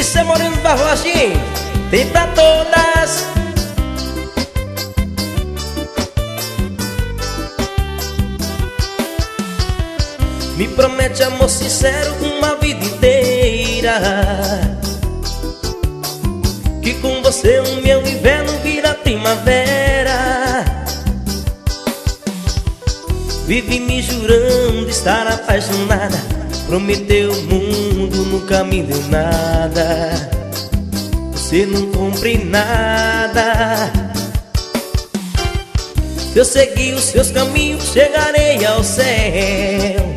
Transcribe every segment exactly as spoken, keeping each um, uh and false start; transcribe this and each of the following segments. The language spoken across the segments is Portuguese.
Isso é Moreno Barroginho, tem pra todas. Me promete amor sincero uma vida inteira, que com você o meu inverno vira primavera. Vive me jurando estar apaixonada, prometeu o mundo, nunca me deu nada. Você não cumpre nada. Se eu seguir os seus caminhos, chegarei ao céu.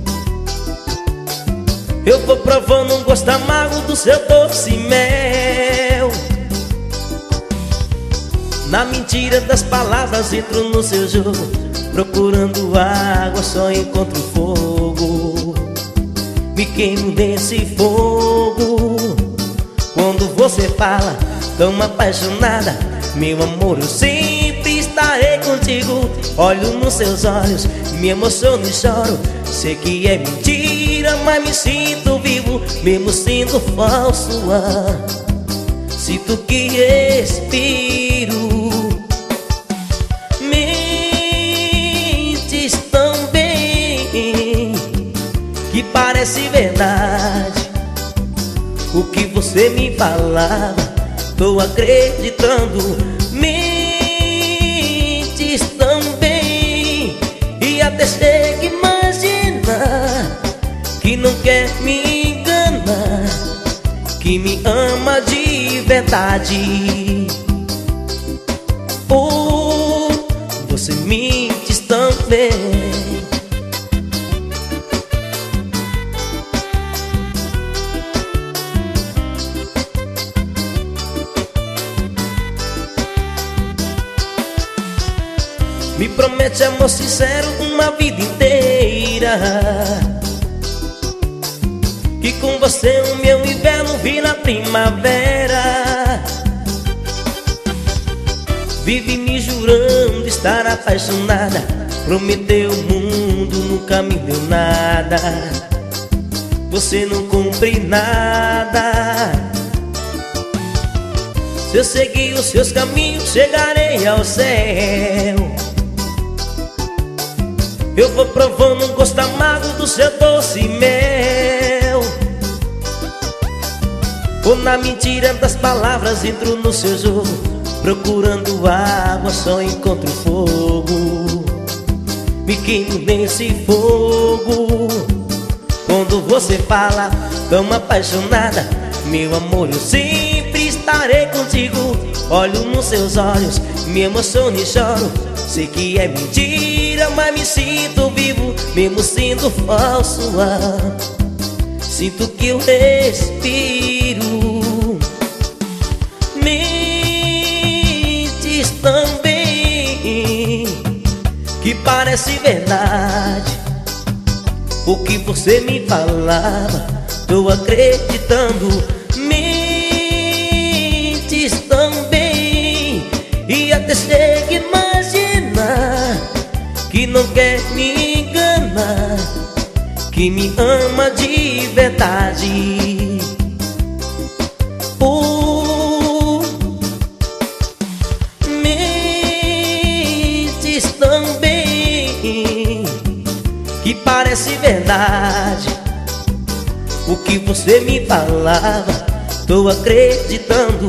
Eu vou provando um gosto amargo do seu doce mel. Na mentira das palavras entro no seu jogo, procurando água só encontro fogo. Me queimo nesse fogo. Quando você fala tão apaixonada, meu amor, eu sempre estarei contigo. Olho nos seus olhos, me emociono e choro. Sei que é mentira, mas me sinto vivo, mesmo sendo falso ar. Sinto que respiro. Mentes tão bem que parece verdade o que você me falava, tô acreditando. Mentes tão bem e até chega a imaginar que não quer me enganar, que me ama de verdade. Oh, você mente tão bem. Me promete amor sincero uma vida inteira, que com você o meu inverno vira primavera. Vive me jurando estar apaixonada, prometeu o mundo, nunca me deu nada. Você não cumpre nada. Se eu seguir os seus caminhos, chegarei ao céu. Eu vou provando um gosto amargo do seu doce mel. Ou na mentira das palavras entro no seu jogo, procurando água só encontro fogo. Me queimo nesse fogo. Quando você fala tão apaixonada, meu amor, eu sempre estarei contigo. Olho nos seus olhos, me emociono e choro. Sei que é mentira, mas me sinto vivo, mesmo sendo falso ar. Sinto que eu respiro. Mentes tão bem que parece verdade o que você me falava, tô acreditando. Mentes tão bem e até chega a imaginar que não quer me enganar, que me ama de verdade. Oh, mentes tão bem que parece verdade o que você me falava, tô acreditando.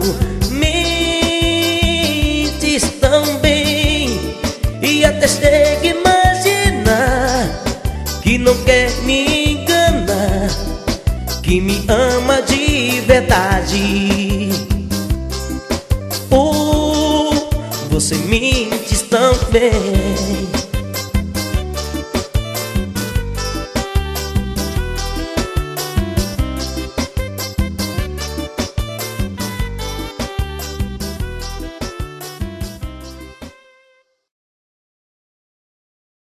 Mentes tão bem e até chega a imaginar que não quer me enganar, que me ama de verdade. Oh, você mente tão bem.